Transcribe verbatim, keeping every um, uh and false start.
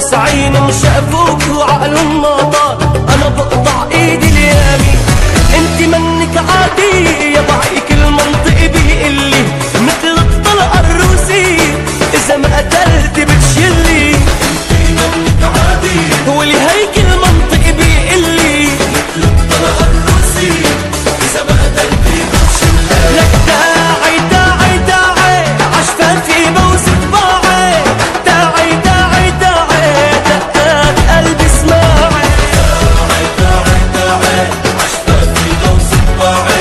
بس عينهم شافوك وعقلهم ما طار، انا بقطع ايدي اليمين. انت منك عادية ضعيفة